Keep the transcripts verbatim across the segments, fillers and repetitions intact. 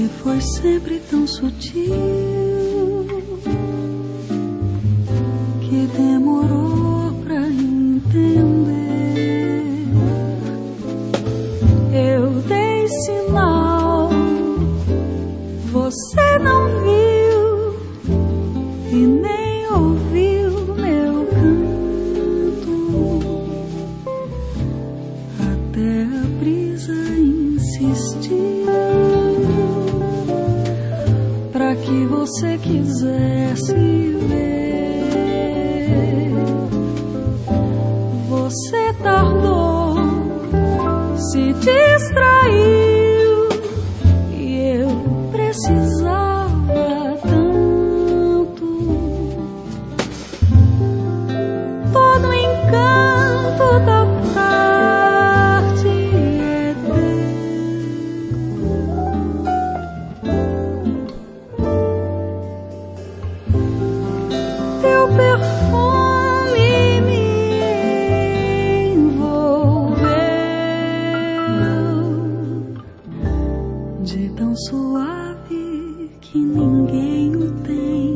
foi sempre tão sutil que demorou pra entender. Eu dei sinal, você não viu e nem ouviu meu canto. Até a brisa insistiu pra que você quisesse ver. Você tardou, se distraiu e eu precisava tanto. Todo o encanto da tarde é teu perfume me envolveu de tão suave que ninguém o tem,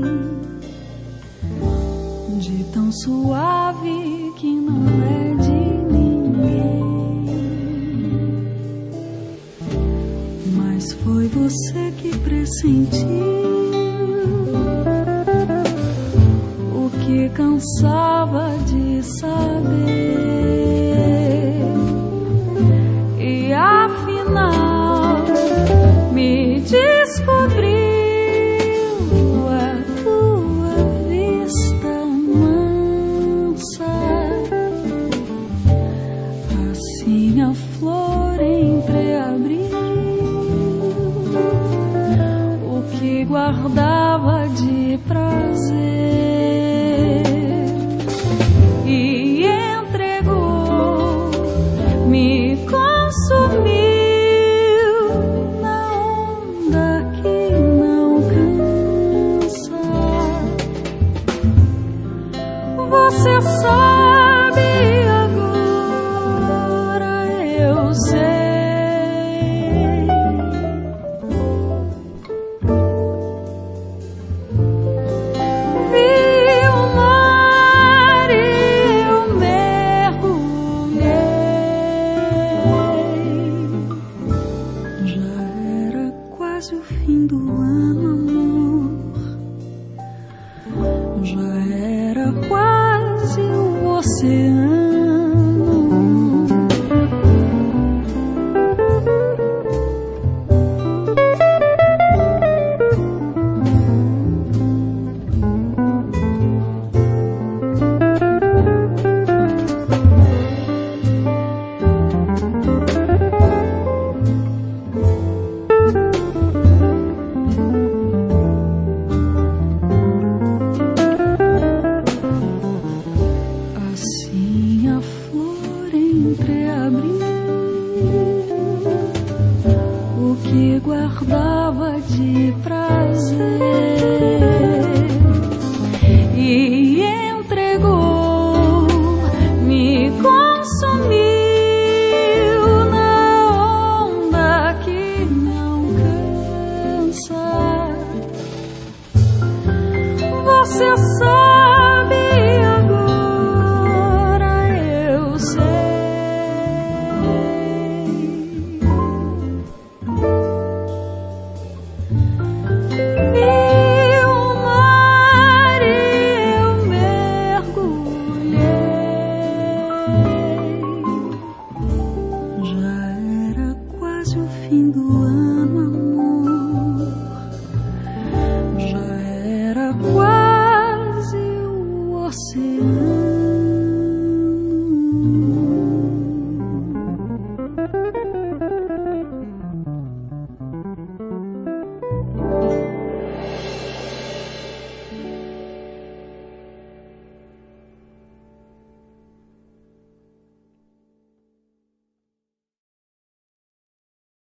de tão suave que não é de ninguém. Mas foi você que pressentiu o que cansava de saber, e afinal me descobriu a tua vista mansa. Assim a flor entreabriu o que guardava de prazer e entregou, me consumiu na onda que não cansa. Você sabe agora, eu sei. Vi o mar e eu mergulhei. Já era quase o fim do ano, amor. Já era quase o oceano. Assim a flor entreabriu o que guardava de prazer e entregou, me consumiu na onda que não cansa. Você sabe agora, eu sei. Vi o mar e eu mergulhei. Já era quase o fim do ano.